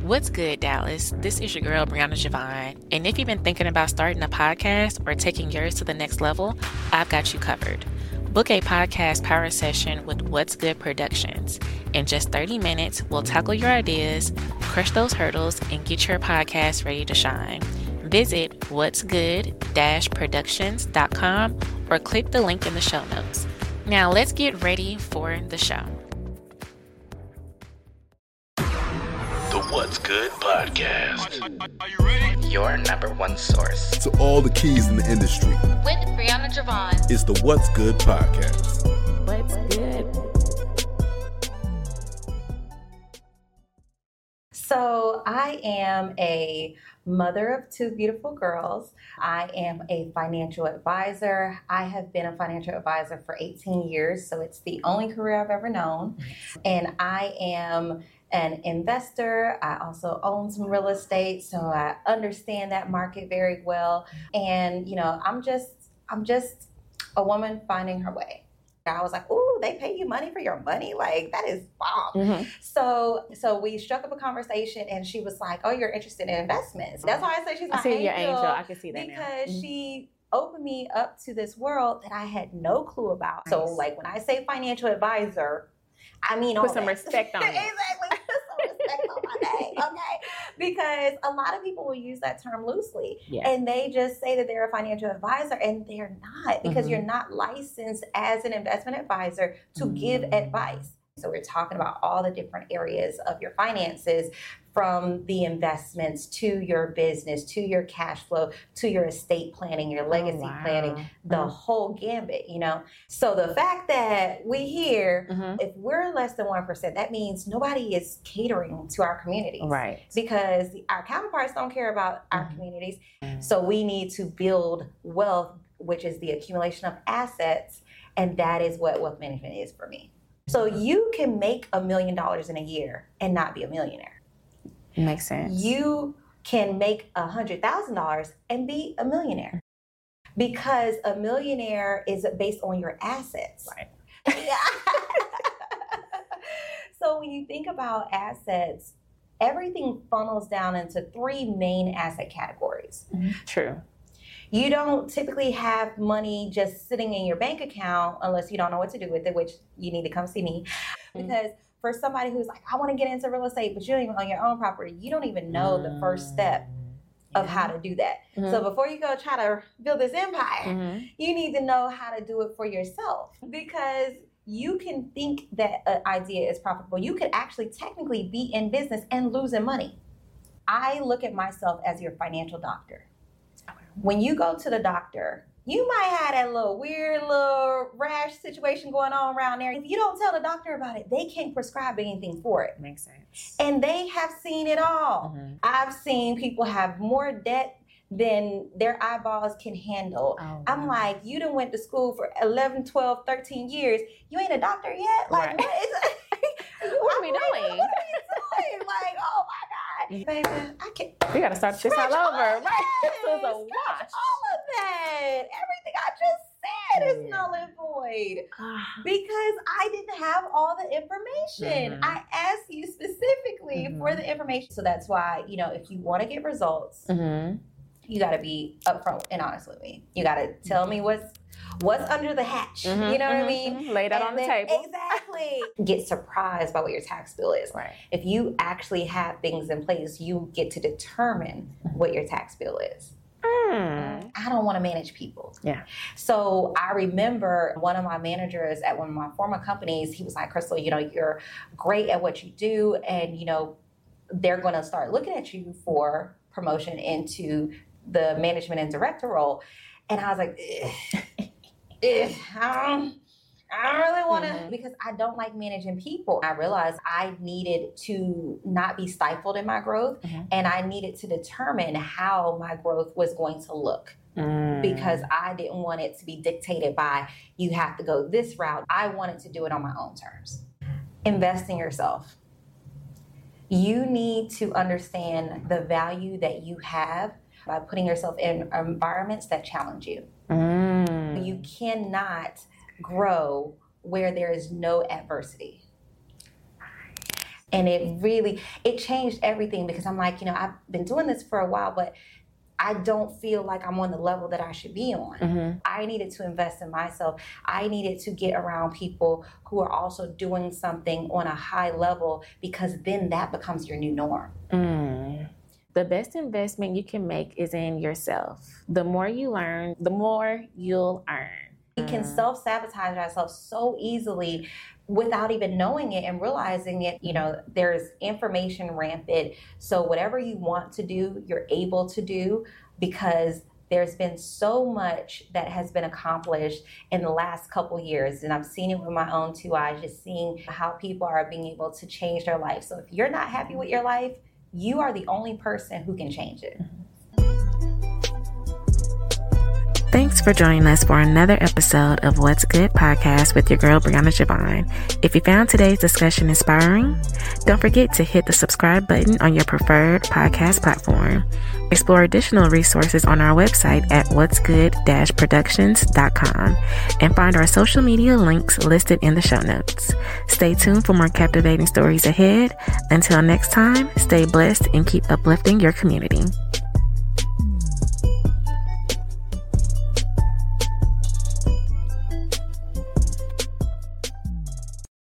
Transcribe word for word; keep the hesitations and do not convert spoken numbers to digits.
What's good, Dallas? This is your girl, Brianna Javon. And if you've been thinking about starting a podcast or taking yours to the next level, I've got you covered. Book a podcast power session with What's Good Productions. In just thirty minutes, we'll tackle your ideas, crush those hurdles, and get your podcast ready to shine. Visit what's good dash productions dot com or click the link in the show notes. Now let's get ready for the show. The What's Good Podcast. Are you ready? Your number one source to all the keys in the industry. With Brianna Javon. It's the What's Good Podcast. What's good? So I am a mother of two beautiful girls. I am a financial advisor. I have been a financial advisor for eighteen years, so it's the only career I've ever known. And I am an investor. I also own some real estate, so I understand that market very well. And, you know, I'm just, I'm just a woman finding her way. I was like, ooh, they pay you money for your money? Like, that is bomb. Mm-hmm. So so we struck up a conversation, and she was like, oh, you're interested in investments. That's why I say she's my I see angel. your angel. I can see that because now. Because she opened me up to this world that I had no clue about. Nice. So, like, when I say financial advisor, I mean all Put some that. respect on it. Exactly. Put some respect on my name, okay? Because a lot of people will use that term loosely. Yeah. And they just say that they're a financial advisor, and they're not, because mm-hmm. you're not licensed as an investment advisor to mm-hmm. give advice. So we're talking about all the different areas of your finances, from the investments to your business, to your cash flow, to your estate planning, your legacy oh, wow. planning, the mm-hmm. whole gambit, you know? So the fact that we here, mm-hmm. if we're less than one percent, that means nobody is catering to our communities. Right. Because our counterparts don't care about mm-hmm. our communities. Mm-hmm. So we need to build wealth, which is the accumulation of assets. And that is what wealth management is for me. So you can make a million dollars in a year and not be a millionaire. Makes sense. You can make a hundred thousand dollars and be a millionaire, because a millionaire is based on your assets. Right. So when you think about assets, everything funnels down into three main asset categories. Mm-hmm. True. You don't typically have money just sitting in your bank account unless you don't know what to do with it, which you need to come see me. Mm-hmm. Because for somebody who's like, I want to get into real estate, but you don't even own your own property, you don't even know mm-hmm. the first step of yeah. how to do that. Mm-hmm. So before you go try to build this empire, mm-hmm. you need to know how to do it for yourself. Because you can think that an idea is profitable. You could actually technically be in business and losing money. I look at myself as your financial doctor. When you go to the doctor, you might have that little weird little rash situation going on around there. If you don't tell the doctor about it, they can't prescribe anything for it. Makes sense. And they have seen it all. Mm-hmm. I've seen people have more debt than their eyeballs can handle. Oh, wow. I'm like, you done went to school for eleven, twelve, thirteen years. You ain't a doctor yet? Like, right. what is What are we doing? Like, what are you doing? Like, oh my God. Baby, I can't. We got to start this all over, right? This is a wash. All of that. Everything I just said is null and void. Because I didn't have all the information. Mm-hmm. I asked you specifically mm-hmm. for the information. So that's why, you know, if you want to get results, mm-hmm. you got to be upfront and honest with me. You got to tell me what's what's under the hatch. Mm-hmm, you know mm-hmm, what I mean? Mm-hmm. Lay that and on the table. Exactly. Get surprised by what your tax bill is. Right. If you actually have things in place, you get to determine what your tax bill is. Mm. I don't want to manage people. Yeah. So I remember one of my managers at one of my former companies, he was like, Crystal, you know, you're great at what you do. And, you know, they're going to start looking at you for promotion into the management and director role. And I was like, Ugh. Ugh, I don't, I don't really want to, mm-hmm. because I don't like managing people. I realized I needed to not be stifled in my growth, mm-hmm. and I needed to determine how my growth was going to look, mm. because I didn't want it to be dictated by, you have to go this route. I wanted to do it on my own terms. Invest in yourself. You need to understand the value that you have by putting yourself in environments that challenge you. Mm. You cannot grow where there is no adversity. And it really, it changed everything because I'm like, you know, I've been doing this for a while, but I don't feel like I'm on the level that I should be on. Mm-hmm. I needed to invest in myself. I needed to get around people who are also doing something on a high level, because then that becomes your new norm. Mm. The best investment you can make is in yourself. The more you learn, the more you'll earn. We can self-sabotage ourselves so easily without even knowing it and realizing it. You know, there's information rampant. So whatever you want to do, you're able to do, because there's been so much that has been accomplished in the last couple years. And I've seen it with my own two eyes, just seeing how people are being able to change their life. So if you're not happy with your life, you are the only person who can change it. Thanks for joining us for another episode of What's Good Podcast with your girl, Brianna Javon. If you found today's discussion inspiring, don't forget to hit the subscribe button on your preferred podcast platform. Explore additional resources on our website at whats good dash productions dot com and find our social media links listed in the show notes. Stay tuned for more captivating stories ahead. Until next time, stay blessed and keep uplifting your community.